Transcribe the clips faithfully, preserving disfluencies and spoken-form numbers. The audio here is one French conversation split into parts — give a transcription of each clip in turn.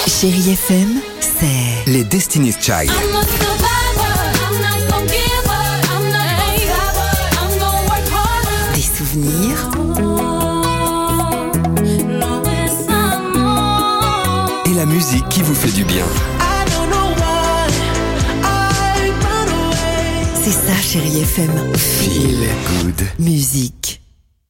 Chérie F M, c'est les Destiny's Child. Des souvenirs Et la musique qui vous fait du bien. C'est ça, Chérie F M. Feel good. Musique.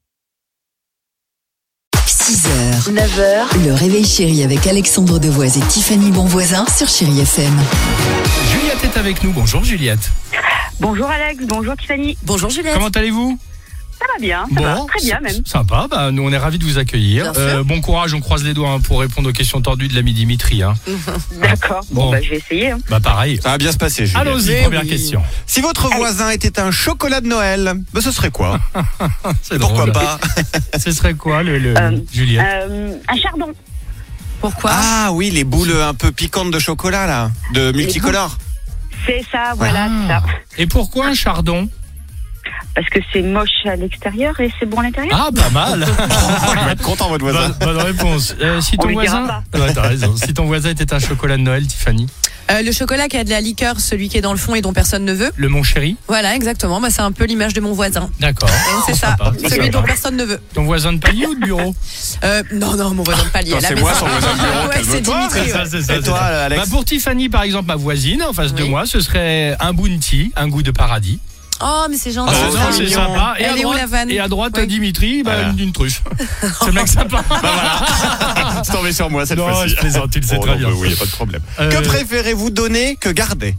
six heures, neuf heures, le réveil chéri avec Alexandre Devoise et Tiffany Bonvoisin sur Chérie F M. Juliette est avec nous. Bonjour Juliette. Bonjour Alex, bonjour Tiffany. Bonjour Juliette. Comment allez-vous? Ça va bien, ça va très bien même. Sympa, bah, nous on est ravis de vous accueillir. Euh, bon courage, on croise les doigts hein, pour répondre aux questions tordues de l'ami Dimitri. Hein. D'accord, bon, Bon. bah, je vais essayer. Hein. Bah pareil. Ça va bien se passer, Juliette. Allons-y, première question. Si votre voisin était un chocolat de Noël, bah, ce serait quoi? C'est Pourquoi drôle. pas? Ce serait quoi le, le Euh, Juliette? Euh, un chardon. Pourquoi? Ah oui, les boules un peu piquantes de chocolat là, de multicolores. C'est ça, voilà, Ah. c'est ça. Et pourquoi un chardon? Parce que c'est moche à l'extérieur et c'est bon à l'intérieur. Ah, pas mal. Oh, il va être content votre voisin. Bonne, bonne réponse. Euh, si On ton lui dira voisin, ouais, t'as raison. Si ton voisin était un chocolat de Noël, Tiffany, Euh, le chocolat qui a de la liqueur, celui qui est dans le fond et dont personne ne veut. le mon chéri, Voilà, exactement. Bah, c'est un peu l'image de mon voisin. d'accord. Donc, c'est ça, Sympa. celui dont personne ne veut. Ton voisin de palier ou de bureau? Euh, non, non, mon voisin de palier. Attends, à la c'est maison. moi, son voisin de bureau, Ouais, c'est calme-toi. Dimitri. C'est ça, ouais. c'est ça, Et c'est toi, ça. Alex? Bah, pour Tiffany, par exemple, ma voisine, en face de Oui. moi, ce serait un bounty, un goût de paradis. Oh, mais c'est gentil. Ah, Euh, c'est non, trop c'est mignon. sympa. Et à, Elle est où, droite, la vanne? et à droite, Oui. Dimitri, bah, Voilà. une, une truffe. C'est mec sympa. C'est tombé sur moi cette Non, fois-ci. je plaisante, tu le sais Oh, très non, bien. bah oui, y a pas de problème. Euh, Que préférez-vous donner que garder?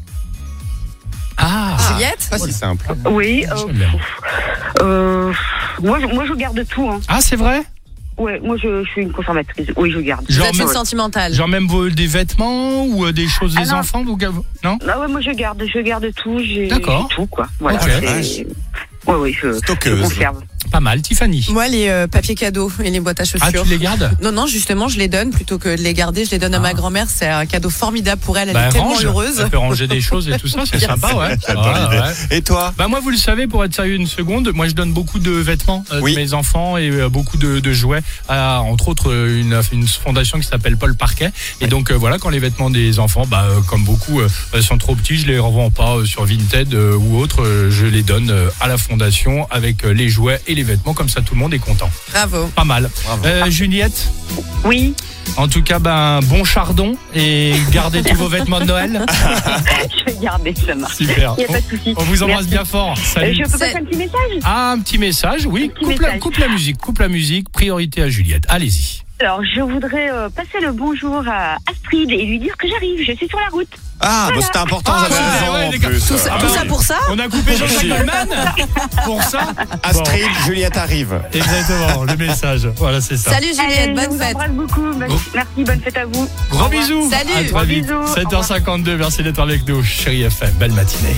Ah, Juliette? Pas si simple. Oui, euh, j'aime bien. euh, moi, je, moi je garde tout. Hein. Ah, c'est vrai? Ouais, moi je, je suis une conservatrice. Oui, je garde. Vous Genre, êtes une même- sentimentale. Genre même vos- des vêtements ou euh, des choses Ah des non. enfants vous, gav- Non? Ah ouais, moi je garde, je garde tout. J'ai D'accord. j'ai tout quoi. Voilà. Ok. c'est- Ouais, oui, je, je Stockeuse. conserve. Pas mal, Tiffany. Moi, les euh, papiers cadeaux et les boîtes à chaussures. Ah, tu les gardes? Non, non, justement, je les donne plutôt que de les garder. Je les donne à Ah. ma grand-mère. C'est un cadeau formidable pour elle. Elle Bah, est tellement range. heureuse. Elle peut ranger des choses et tout ça, c'est Bien sympa, sûr. ouais. J'adore Ouais, l'idée. ouais. Et toi? Bah moi vous le savez, pour être sérieux une seconde, moi je donne beaucoup de vêtements euh, Oui. de mes enfants et euh, beaucoup de, de jouets à entre autres euh, une, une fondation qui s'appelle Paul Parquet et donc euh, voilà, quand les vêtements des enfants bah euh, comme beaucoup euh, sont trop petits, je les revends pas euh, sur Vinted euh, ou autre, euh, je les donne euh, à la fondation avec euh, les jouets et les vêtements, comme ça tout le monde est content. Bravo. Pas mal. Bravo. Euh, Juliette, Oui, en tout cas ben bon chardon et gardez tous vos vêtements de Noël. je vais garder, ça marche. Super. Il n'y a pas de souci. On vous embrasse Merci. bien fort. Euh, Salut. je peux C'est- passer un petit message? Ah, un petit message, oui. Un petit Coupe la, message. coupe la musique, coupe la musique. Priorité à Juliette. Allez-y. Alors, je voudrais euh, passer le bonjour à Astrid et lui dire que j'arrive, je suis sur la route. Ah, bah c'était important, Ah, vous avez ouais, raison ouais, en les gars. plus. Tout ça, Ah, tout bah ça oui. pour ça? On a coupé Jean-Jacques Goldman pour ça. Astrid, Juliette arrive. Bon, exactement, le message. Voilà, c'est ça. Salut Juliette, Allez, je bonne vous fête. embrasse beaucoup. Merci, merci, bonne fête à vous. Au Gros revoir. bisous. Salut. À très Gros vite. bisous. sept heures cinquante-deux, merci d'être avec nous. Chérie F M, belle matinée.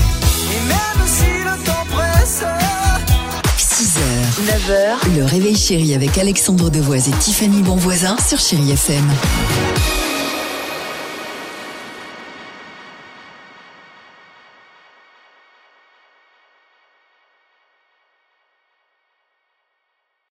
six heures, neuf heures, le réveil chéri avec Alexandre Devoise et Tiffany Bonvoisin sur Chérie F M.